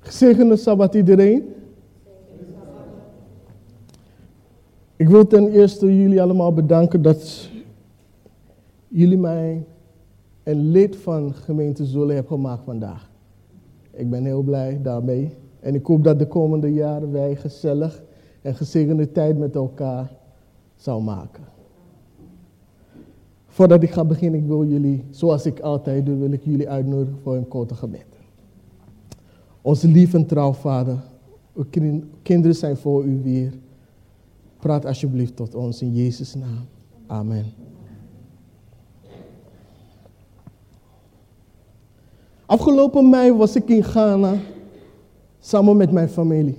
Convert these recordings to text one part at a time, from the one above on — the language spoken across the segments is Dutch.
Gezegende Sabbat iedereen. Ik wil ten eerste jullie allemaal bedanken dat jullie mij een lid van gemeente Zolle hebben gemaakt vandaag. Ik ben heel blij daarmee. En ik hoop dat de komende jaren wij gezellig en gezegende tijd met elkaar zou maken. Voordat ik ga beginnen, ik wil jullie, zoals ik altijd doe, wil ik jullie uitnodigen voor een korte gebed. Onze lieve en trouw Vader, uw kinderen zijn voor u weer. Praat alsjeblieft tot ons in Jezus' naam. Amen. Afgelopen mei was ik in Ghana samen met mijn familie.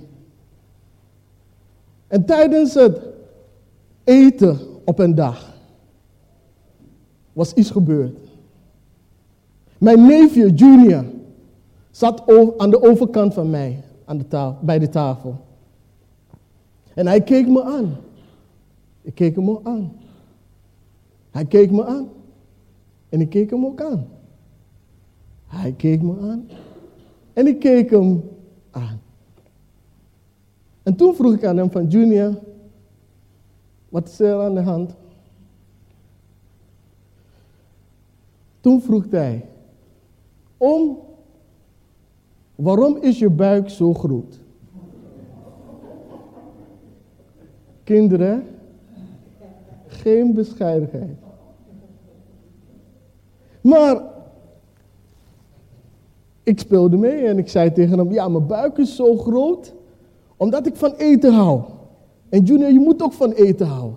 En tijdens het eten op een dag was iets gebeurd. Mijn neefje Junior zat aan de overkant van mij bij de tafel. En hij keek me aan. Ik keek hem ook aan. Hij keek me aan. En ik keek hem ook aan. Hij keek me aan. En ik keek hem aan. En toen vroeg ik aan hem van Junior, wat is er aan de hand? Toen vroeg hij, waarom is je buik zo groot? Kinderen, geen bescheidenheid. Maar ik speelde mee en ik zei tegen hem, ja, mijn buik is zo groot, omdat ik van eten hou. En Junior, je moet ook van eten houden.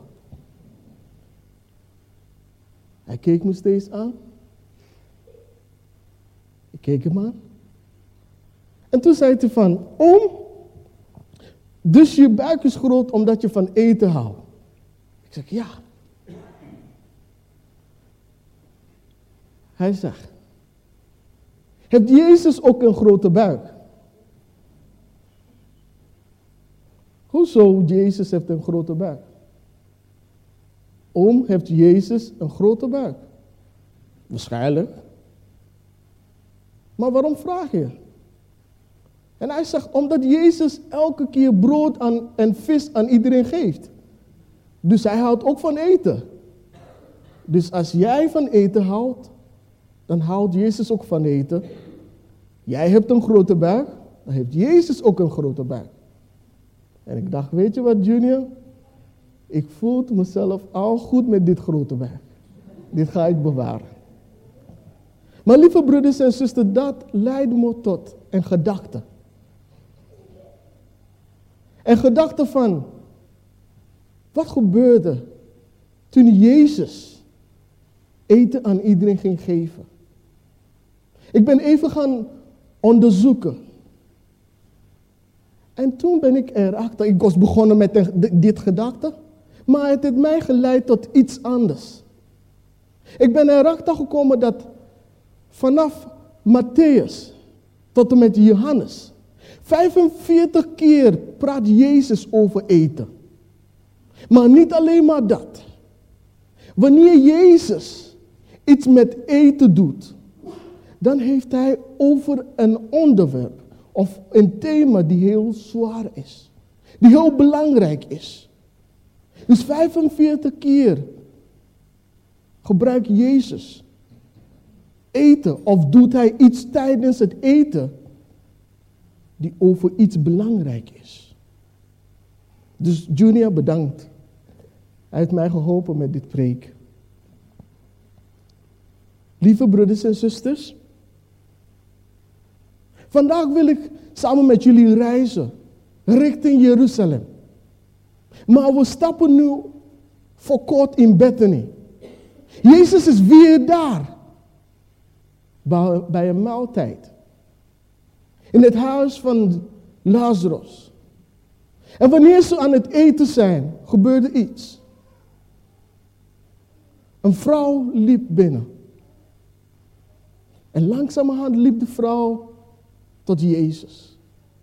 Hij keek me steeds aan. Ik keek hem aan. En toen zei hij van, dus je buik is groot omdat je van eten houdt. Ik zeg, ja. Hij zegt, heeft Jezus ook een grote buik? Hoezo Jezus heeft een grote buik? Heeft Jezus een grote buik? Waarschijnlijk. Maar waarom vraag je? En hij zegt, omdat Jezus elke keer brood en vis aan iedereen geeft. Dus hij houdt ook van eten. Dus als jij van eten houdt, dan houdt Jezus ook van eten. Jij hebt een grote buik, dan heeft Jezus ook een grote buik. En ik dacht, weet je wat Junior? Ik voel mezelf al goed met dit grote buik. Dit ga ik bewaren. Maar lieve broeders en zusters, dat leidt me tot een gedachte. Een gedachte van, wat gebeurde toen Jezus eten aan iedereen ging geven? Ik ben even gaan onderzoeken. En toen ben ik erachter, ik was begonnen met dit gedachte, maar het heeft mij geleid tot iets anders. Ik ben erachter gekomen dat vanaf Matthäus tot en met Johannes 45 keer praat Jezus over eten. Maar niet alleen maar dat. Wanneer Jezus iets met eten doet, dan heeft hij over een onderwerp of een thema die heel zwaar is. Die heel belangrijk is. Dus 45 keer gebruikt Jezus eten of doet hij iets tijdens het eten die over iets belangrijk is. Dus Junior, bedankt. Hij heeft mij geholpen met dit preek. Lieve broeders en zusters, vandaag wil ik samen met jullie reizen richting Jeruzalem. Maar we stappen nu voor kort in Bethany. Jezus is weer daar. Bij een maaltijd. In het huis van Lazarus. En wanneer ze aan het eten zijn, gebeurde iets. Een vrouw liep binnen. En langzamerhand liep de vrouw tot Jezus.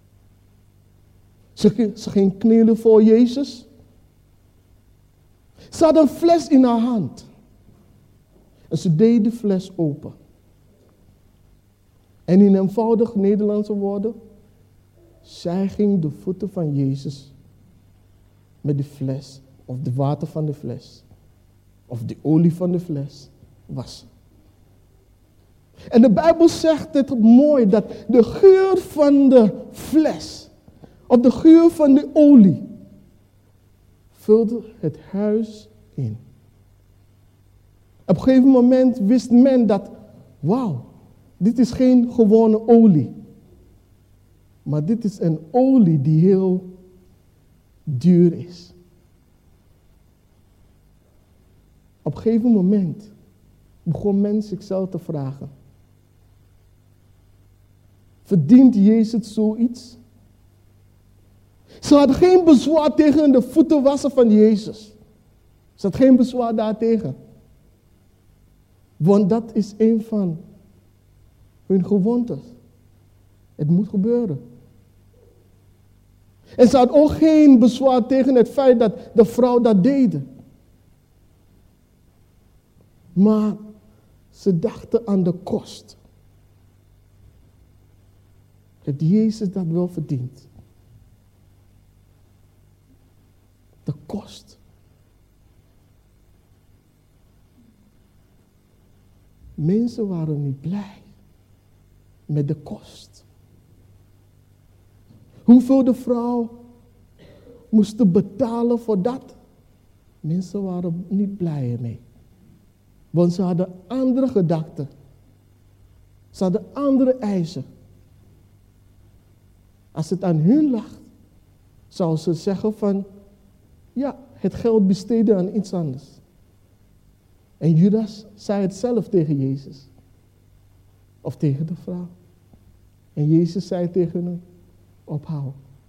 Ze ging knielen voor Jezus. Ze had een fles in haar hand. En ze deed de fles open. En in eenvoudig Nederlandse woorden, Zij ging de voeten van Jezus met de fles, of de water van de fles, of de olie van de fles, wassen. En de Bijbel zegt het mooi, dat de geur van de fles, of de geur van de olie, vulde het huis in. Op een gegeven moment wist men dat, wauw, dit is geen gewone olie. Maar dit is een olie die heel duur is. Op een gegeven moment begon men zichzelf te vragen: verdient Jezus zoiets? Ze hadden geen bezwaar tegen de voeten wassen van Jezus. Ze had geen bezwaar daartegen. Want dat is een van hun gewoontes. Het moet gebeuren. En ze had ook geen bezwaar tegen het feit dat de vrouw dat deed. Maar ze dachten aan de kost. Dat Jezus dat wel verdient. De kost. Mensen waren niet blij met de kost. Hoeveel de vrouw moest betalen voor dat? Mensen waren niet blij mee. Want ze hadden andere gedachten. Ze hadden andere eisen. Als het aan hun lag, zou ze zeggen van, ja, het geld besteden aan iets anders. En Judas zei het zelf tegen Jezus. Of tegen de vrouw. En Jezus zei tegen hem, ophouden.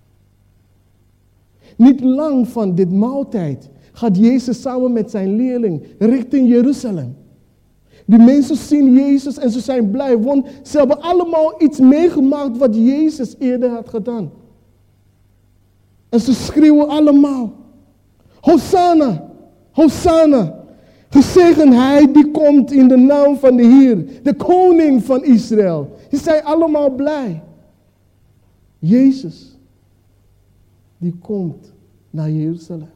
Niet lang van dit maaltijd gaat Jezus samen met zijn leerling richting Jeruzalem. Die mensen zien Jezus en ze zijn blij, want ze hebben allemaal iets meegemaakt wat Jezus eerder had gedaan. En ze schreeuwen allemaal, Hosanna, Hosanna. Gezegend hij die komt in de naam van de Heer, de koning van Israël. Ze zijn allemaal blij. Jezus, die komt naar Jeruzalem.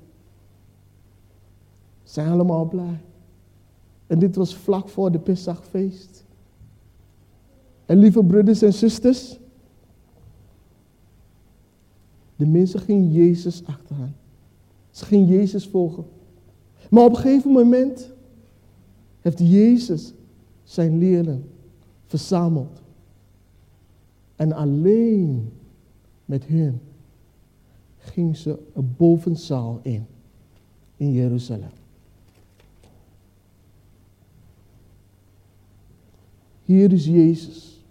Ze zijn allemaal blij. En dit was vlak voor de Pesachfeest. En lieve broeders en zusters, de mensen gingen Jezus achteraan. Ze gingen Jezus volgen. Maar op een gegeven moment heeft Jezus zijn leerling verzameld. En alleen met hen ging ze een bovenzaal in Jeruzalem. Hier is Jezus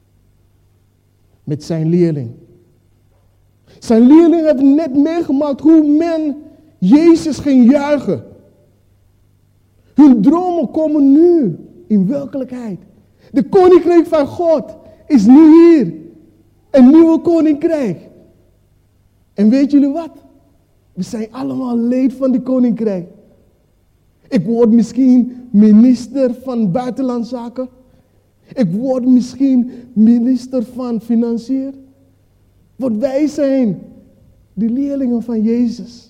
met zijn leerling. Zijn leerling heeft net meegemaakt hoe men Jezus ging juichen. Hun dromen komen nu in werkelijkheid. De koninkrijk van God is nu hier. Een nieuwe koninkrijk. En weet jullie wat? We zijn allemaal lid van die koninkrijk. Ik word misschien minister van buitenlandse zaken. Ik word misschien minister van financiën. Want wij zijn de leerlingen van Jezus.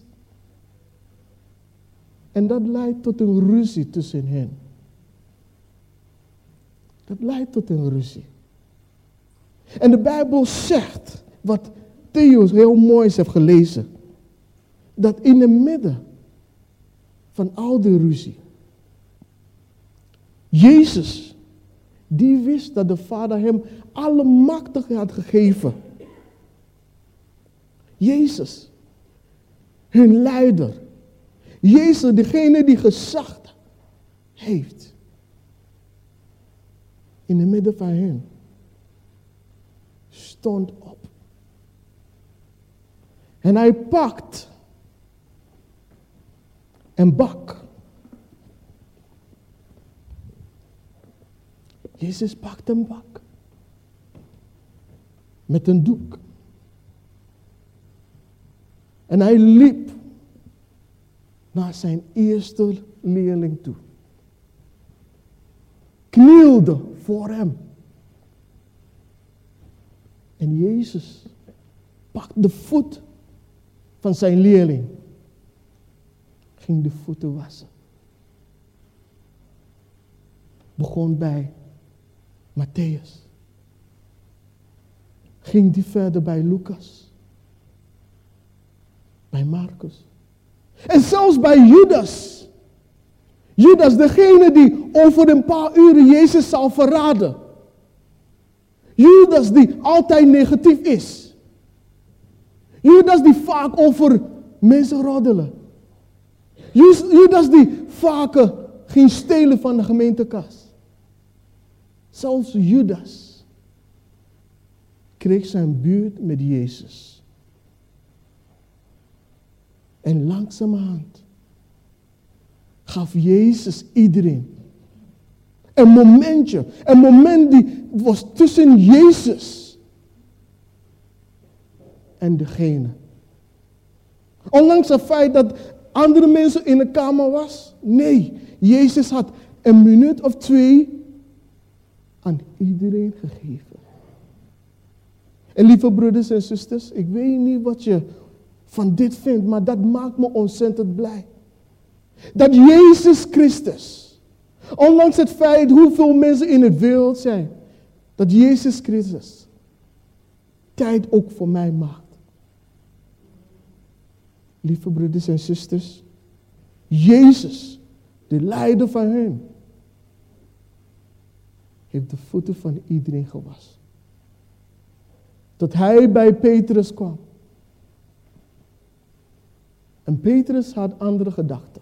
En dat leidt tot een ruzie tussen hen. Dat leidt tot een ruzie. En de Bijbel zegt, wat Theo heel mooi heeft gelezen, dat in het midden van al die ruzie, Jezus, die wist dat de Vader hem alle macht had gegeven. Jezus, hun leider. Jezus, degene die gezag heeft. In het midden van hen stond op. En hij pakt een bak. Jezus pakt een bak. Met een doek. En hij liep naar zijn eerste leerling toe. Knielde voor hem. En Jezus pakte de voet van zijn leerling. Ging de voeten wassen. Begon bij Matthäus. Ging die verder bij Lucas. Bij Marcus. En zelfs bij Judas. Judas, degene die over een paar uren Jezus zal verraden. Judas die altijd negatief is. Judas die vaak over mensen roddelen. Judas die vaak ging stelen van de gemeentekas. Zelfs Judas kreeg zijn buurt met Jezus. En langzamerhand gaf Jezus iedereen een momentje. Een moment die was tussen Jezus en degene. Ondanks het feit dat andere mensen in de kamer was. Nee, Jezus had een minuut of 2 aan iedereen gegeven. En lieve broeders en zusters, ik weet niet wat je van dit vindt, maar dat maakt me ontzettend blij. Dat Jezus Christus, ondanks het feit hoeveel mensen in het wereld zijn, dat Jezus Christus tijd ook voor mij maakt. Lieve broeders en zusters, Jezus, de leider van hen, heeft de voeten van iedereen gewassen. Tot hij bij Petrus kwam. En Petrus had andere gedachten.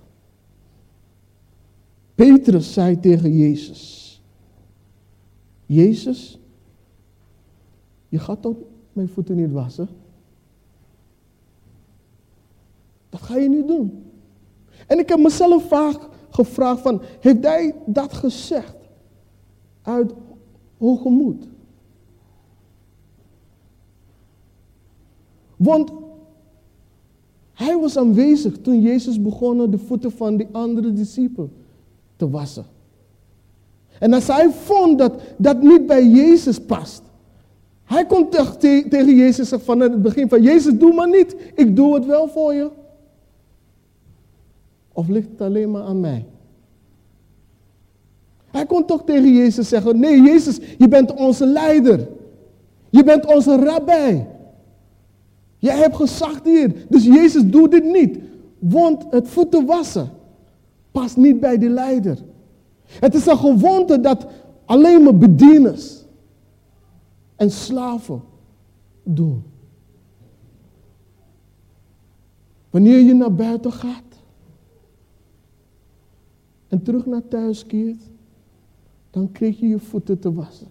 Petrus zei tegen Jezus: Jezus, je gaat toch mijn voeten niet wassen? Dat ga je niet doen. En ik heb mezelf vaak gevraagd van, heeft hij dat gezegd uit hogemoed? Want hij was aanwezig toen Jezus begon de voeten van die andere discipel te wassen. En als hij vond dat dat niet bij Jezus past, hij kon tegen Jezus zeggen van het begin van, Jezus, doe maar niet, ik doe het wel voor je. Of ligt het alleen maar aan mij? Hij kon toch tegen Jezus zeggen, nee Jezus, je bent onze leider. Je bent onze rabbi. Jij hebt gezag hier, dus Jezus doet dit niet. Want het voeten wassen past niet bij de leider. Het is een gewoonte dat alleen maar bedieners en slaven doen. Wanneer je naar buiten gaat en terug naar thuis keert, dan krijg je je voeten te wassen.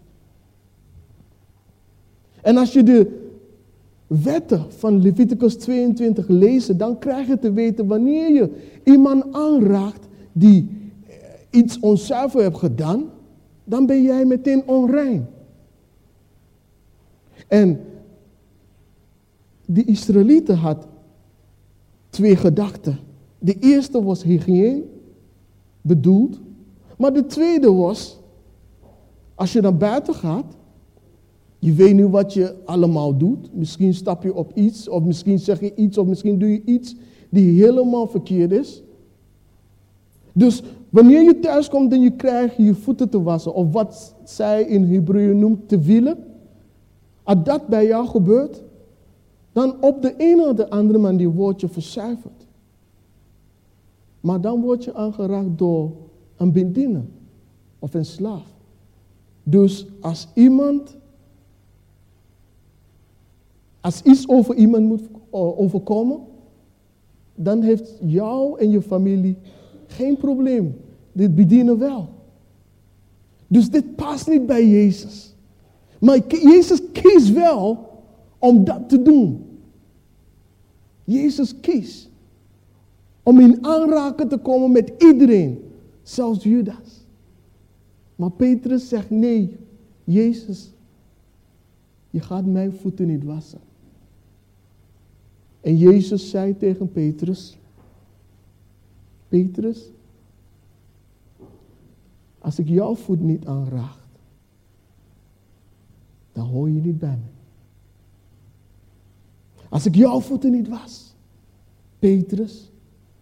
En als je de wetten van Leviticus 22 leest, dan krijg je te weten wanneer je iemand aanraakt die iets onzuiver heeft gedaan, dan ben jij meteen onrein. En de Israëlieten had 2 gedachten. De eerste was hygiëne, bedoeld. Maar de tweede was, als je naar buiten gaat, je weet niet wat je allemaal doet. Misschien stap je op iets, of misschien zeg je iets, of misschien doe je iets die helemaal verkeerd is. Dus wanneer je thuis komt en je krijgt je voeten te wassen, of wat zij in Hebreeën noemt te wielen, als dat bij jou gebeurt, dan op de ene of de andere manier word je verzuiverd. Maar dan word je aangeraakt door een bediener of een slaaf. Dus als iets over iemand moet overkomen, dan heeft jou en je familie geen probleem. Dit bedienen wel. Dus dit past niet bij Jezus. Maar Jezus kiest wel om dat te doen. Jezus kiest om in aanraking te komen met iedereen, zelfs Judas. Maar Petrus zegt nee, Jezus, je gaat mijn voeten niet wassen. En Jezus zei tegen Petrus, Petrus, als ik jouw voet niet aanraak, dan hoor je niet bij me. Als ik jouw voeten niet was, Petrus,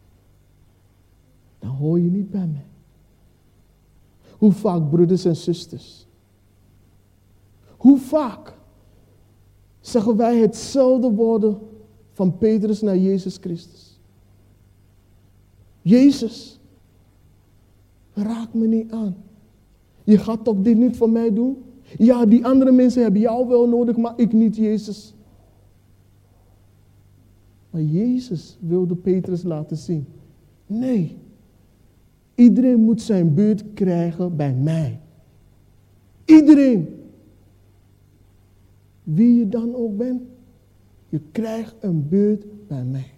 dan hoor je niet bij mij. Hoe vaak, broeders en zusters, hoe vaak zeggen wij hetzelfde woorden van Petrus naar Jezus Christus? Jezus, raak me niet aan. Je gaat toch dit niet voor mij doen? Ja, die andere mensen hebben jou wel nodig, maar ik niet, Jezus. Maar Jezus wilde Petrus laten zien. Nee, iedereen moet zijn beurt krijgen bij mij. Iedereen. Wie je dan ook bent, je krijgt een beurt bij mij.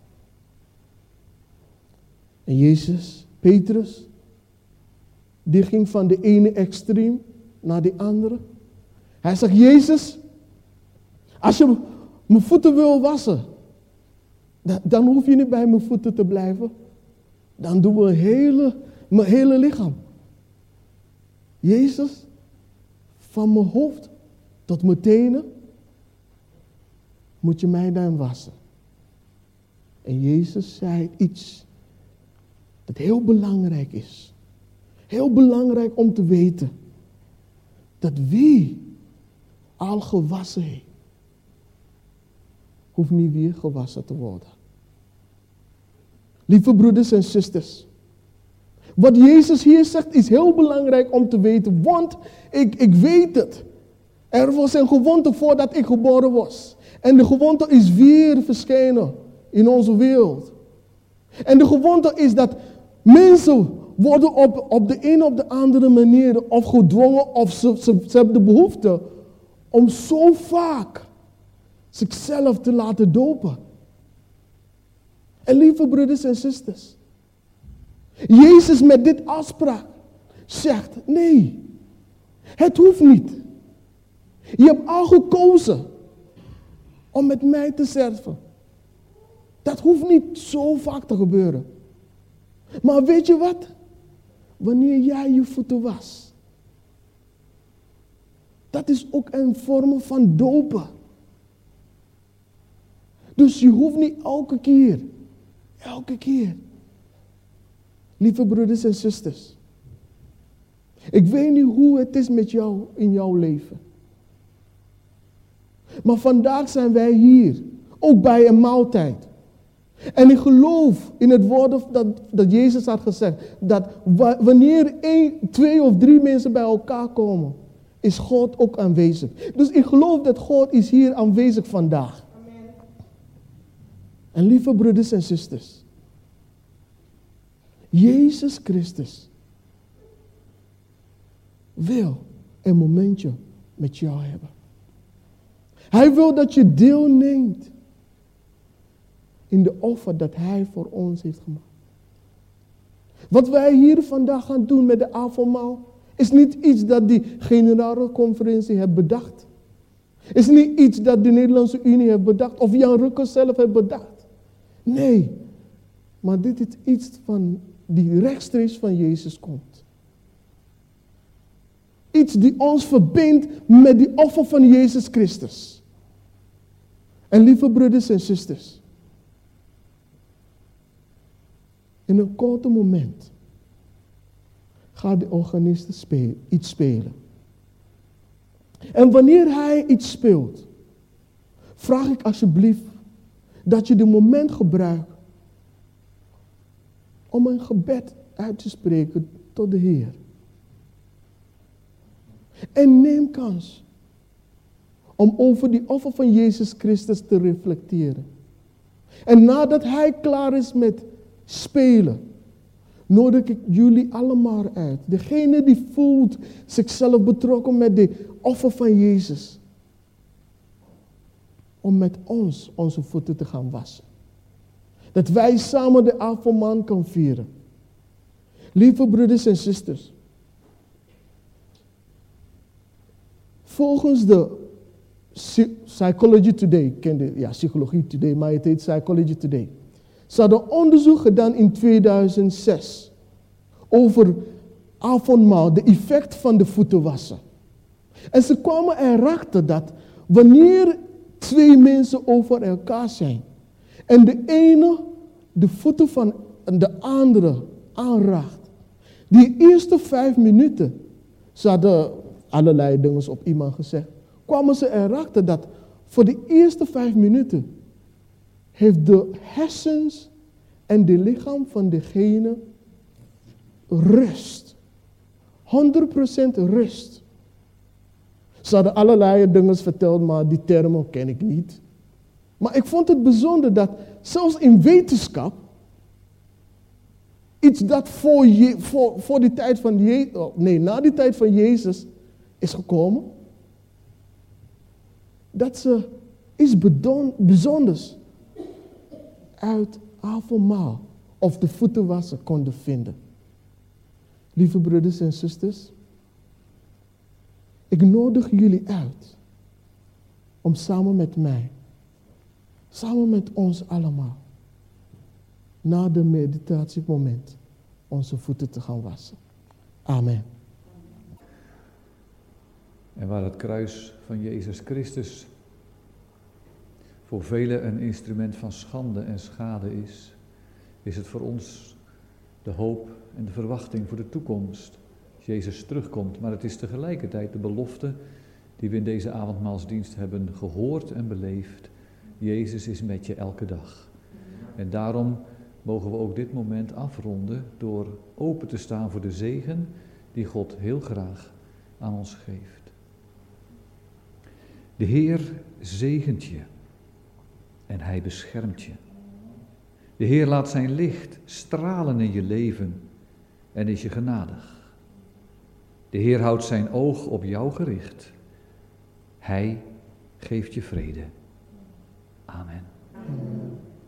En Jezus, Petrus, die ging van de ene extreem naar de andere. Hij zegt, Jezus, als je mijn voeten wil wassen, dan hoef je niet bij mijn voeten te blijven. Dan doen we mijn hele lichaam. Jezus, van mijn hoofd tot mijn tenen, moet je mij dan wassen. En Jezus zei iets dat heel belangrijk is. Heel belangrijk om te weten. Dat wie al gewassen heeft, hoeft niet weer gewassen te worden. Lieve broeders en zusters, wat Jezus hier zegt is heel belangrijk om te weten, want ik weet het. Er was een gewoonte voordat ik geboren was. En de gewoonte is weer verschenen in onze wereld. En de gewoonte is dat mensen worden op de een of de andere manier of gedwongen of ze hebben de behoefte om zo vaak zichzelf te laten dopen. En lieve broeders en zusters, Jezus met dit afspraak zegt, nee, het hoeft niet. Je hebt al gekozen om met mij te sterven. Dat hoeft niet zo vaak te gebeuren. Maar weet je wat? Wanneer jij je voeten wast, dat is ook een vorm van dopen. Dus je hoeft niet elke keer. Lieve broeders en zusters, ik weet niet hoe het is met jou in jouw leven. Maar vandaag zijn wij hier, ook bij een maaltijd. En ik geloof in het woord dat Jezus had gezegd, dat wanneer 1, 2 of 3 mensen bij elkaar komen, is God ook aanwezig. Dus ik geloof dat God is hier aanwezig vandaag. Amen. En lieve broeders en zusters, Jezus Christus wil een momentje met jou hebben. Hij wil dat je deelneemt in de offer dat Hij voor ons heeft gemaakt. Wat wij hier vandaag gaan doen met de avondmaal, is niet iets dat die generale conferentie heeft bedacht. Is niet iets dat de Nederlandse Unie heeft bedacht, of Jan Rukker zelf heeft bedacht. Nee, maar dit is iets van die rechtstreeks van Jezus komt. Iets die ons verbindt met die offer van Jezus Christus. En lieve broeders en zusters, in een korte moment gaat de organist iets spelen. En wanneer hij iets speelt, vraag ik alsjeblieft dat je de moment gebruikt om een gebed uit te spreken tot de Heer. En neem kans om over die offer van Jezus Christus te reflecteren. En nadat Hij klaar is met spelen, nodig ik jullie allemaal uit. Degene die voelt zichzelf betrokken met de offer van Jezus, om met ons onze voeten te gaan wassen. Dat wij samen de avondmaal kan vieren. Lieve broeders en zusters, volgens de Psychology Today, Psychologie Today, maar het heet Psychology Today. Ze hadden onderzoek gedaan in 2006 over avondmaal, de effect van de voeten wassen. En ze kwamen erachter dat wanneer 2 mensen over elkaar zijn. En de ene de voeten van de andere aanraakt. Die eerste 5 minuten, ze hadden allerlei dingen op iemand gezegd, kwamen ze erachter dat voor de eerste 5 minuten heeft de hersens en de lichaam van degene rust. 100% rust. Ze hadden allerlei dingen verteld, maar die termen ken ik niet. Maar ik vond het bijzonder dat zelfs in wetenschap, iets dat voor die tijd van na die tijd van Jezus is gekomen, dat ze iets bijzonders uit avondmaal of de voeten wassen konden vinden. Lieve broeders en zusters, ik nodig jullie uit om samen met mij, samen met ons allemaal, na de meditatiemoment onze voeten te gaan wassen. Amen. En waar het kruis van Jezus Christus voor velen een instrument van schande en schade is het voor ons de hoop en de verwachting voor de toekomst. Als Jezus terugkomt, maar het is tegelijkertijd de belofte die we in deze avondmaalsdienst hebben gehoord en beleefd. Jezus is met je elke dag. En daarom mogen we ook dit moment afronden door open te staan voor de zegen die God heel graag aan ons geeft. De Heer zegent je en Hij beschermt je. De Heer laat zijn licht stralen in je leven en is je genadig. De Heer houdt zijn oog op jou gericht. Hij geeft je vrede. Amen.